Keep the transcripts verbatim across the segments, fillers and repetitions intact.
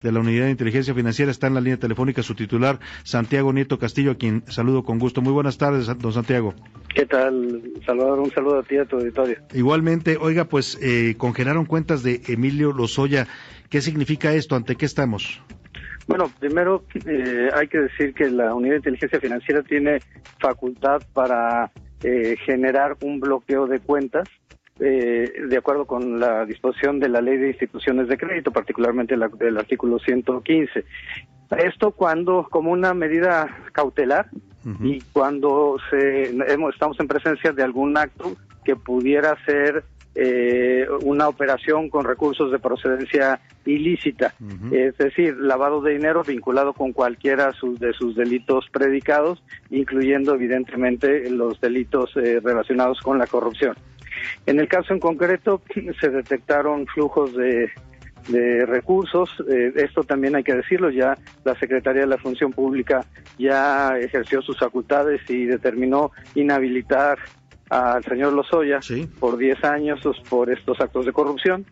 de la Unidad de Inteligencia Financiera. Está en la línea telefónica su titular, Santiago Nieto Castillo, a quien saludo con gusto. Muy buenas tardes, don Santiago. ¿Qué tal, Salvador? Un saludo a ti y a tu auditorio. Igualmente, oiga, pues eh, congelaron cuentas de Emilio Lozoya. ¿Qué significa esto? ¿Ante qué estamos? Bueno, primero eh, hay que decir que la Unidad de Inteligencia Financiera tiene facultad para eh, generar un bloqueo de cuentas eh, de acuerdo con la disposición de la Ley de Instituciones de Crédito, particularmente la, el artículo ciento quince. Esto cuando, como una medida cautelar, uh-huh. y cuando se, hemos, estamos en presencia de algún acto que pudiera ser eh, una operación con recursos de procedencia ilícita, uh-huh. es decir, lavado de dinero vinculado con cualquiera sus, de sus delitos predicados, incluyendo evidentemente los delitos eh, relacionados con la corrupción. En el caso en concreto se detectaron flujos de de recursos, eh, esto también hay que decirlo, ya la Secretaría de la Función Pública ya ejerció sus facultades y determinó inhabilitar al señor Lozoya sí. por diez años por estos actos de corrupción,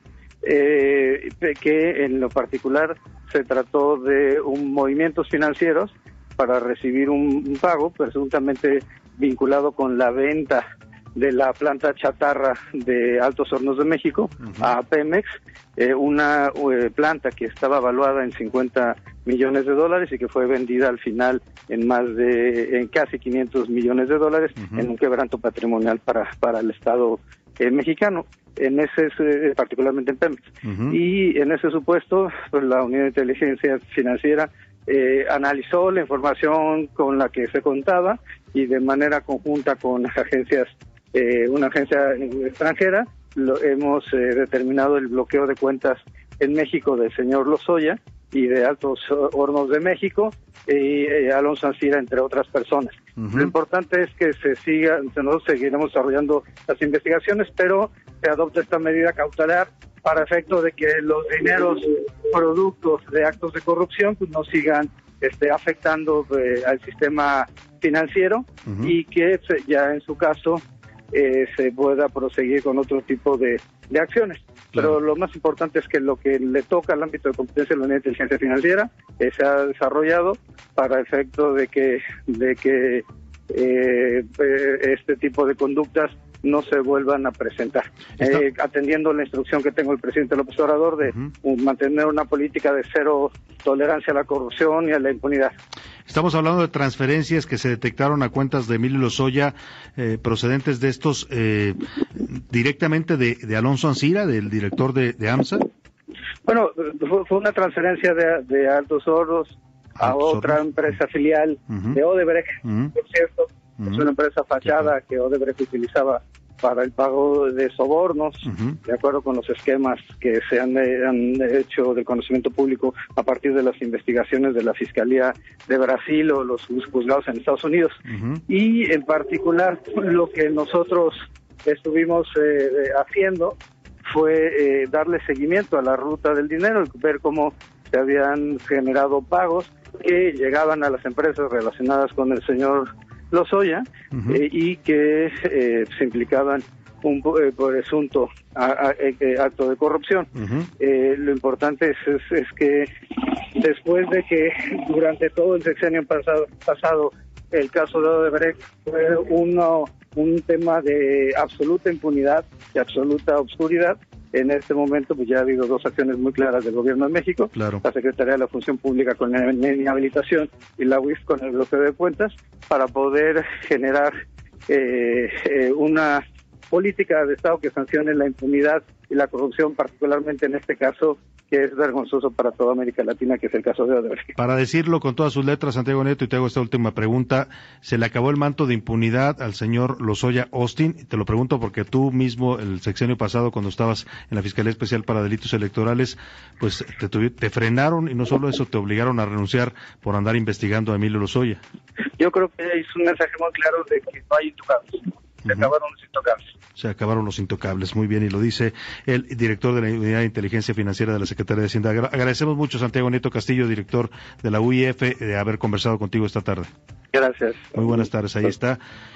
eh, que en lo particular se trató de un movimientos financieros para recibir un, un pago presuntamente vinculado con la venta de la planta chatarra de Altos Hornos de México uh-huh. a Pemex, eh, una eh, planta que estaba evaluada en cincuenta millones de dólares y que fue vendida al final en más de en casi quinientos millones de dólares uh-huh. en un quebranto patrimonial para para el Estado eh, mexicano, en ese eh, particularmente en Pemex. Uh-huh. Y en ese supuesto, pues, la Unidad de Inteligencia Financiera eh, analizó la información con la que se contaba y de manera conjunta con las agencias Eh, una agencia extranjera, lo, hemos eh, determinado el bloqueo de cuentas en México del señor Lozoya y de Altos Hornos de México y eh, Alonso Ancira, entre otras personas. Uh-huh. Lo importante es que se siga, nosotros seguiremos desarrollando las investigaciones, pero se adopta esta medida cautelar para efecto de que los dineros productos de actos de corrupción pues, no sigan este, afectando eh, al sistema financiero uh-huh. y que ya en su caso Eh, se pueda proseguir con otro tipo de, de acciones. Claro. Pero lo más importante es que lo que le toca al ámbito de competencia de la Unidad de Inteligencia Financiera eh, se ha desarrollado para efecto de que de que eh, este tipo de conductas no se vuelvan a presentar. Eh, atendiendo la instrucción que tengo el presidente López Obrador de uh-huh. mantener una política de cero tolerancia a la corrupción y a la impunidad. Estamos hablando de transferencias que se detectaron a cuentas de Emilio Lozoya eh, procedentes de estos eh, directamente de, de Alonso Ancira, del director de, de AMSA. Bueno, fue, fue una transferencia de, de Altos Hornos a Altos otra Hornos. empresa filial uh-huh. de Odebrecht, uh-huh. por cierto. Uh-huh. Es una empresa fachada que Odebrecht utilizaba para el pago de sobornos, uh-huh. de acuerdo con los esquemas que se han, han hecho del conocimiento público a partir de las investigaciones de la Fiscalía de Brasil o los juzgados en Estados Unidos. Uh-huh. Y en particular lo que nosotros estuvimos eh, haciendo fue eh, darle seguimiento a la ruta del dinero, ver cómo se habían generado pagos que llegaban a las empresas relacionadas con el señor Lozoya uh-huh. eh, y que eh, se implicaban un eh, presunto a, a, a, acto de corrupción. Uh-huh. Eh, lo importante es, es, es que después de que durante todo el sexenio pasado, pasado el caso de Odebrecht fue uno, un tema de absoluta impunidad, de absoluta obscuridad, en este momento pues ya ha habido dos acciones muy claras del Gobierno de México, claro. la Secretaría de la Función Pública con la inhabilitación y la U I F con el bloqueo de cuentas para poder generar eh, eh, una política de Estado que sancione la impunidad y la corrupción, particularmente en este caso que es vergonzoso para toda América Latina, que es el caso de Odebrecht. Para decirlo con todas sus letras, Santiago Nieto, y te hago esta última pregunta, ¿se le acabó el manto de impunidad al señor Lozoya Austin? Te lo pregunto porque tú mismo, el sexenio pasado, cuando estabas en la Fiscalía Especial para Delitos Electorales, pues te, tuvi- te frenaron y no solo eso, te obligaron a renunciar por andar investigando a Emilio Lozoya. Yo creo que es un mensaje muy claro de que no hay intocables. Se uh-huh. acabaron los intocables. Se acabaron los intocables, muy bien, y lo dice el director de la Unidad de Inteligencia Financiera de la Secretaría de Hacienda. Agra- agradecemos mucho, Santiago Nieto Castillo, director de la U I F, de haber conversado contigo esta tarde. Gracias. Muy buenas tardes, ahí está.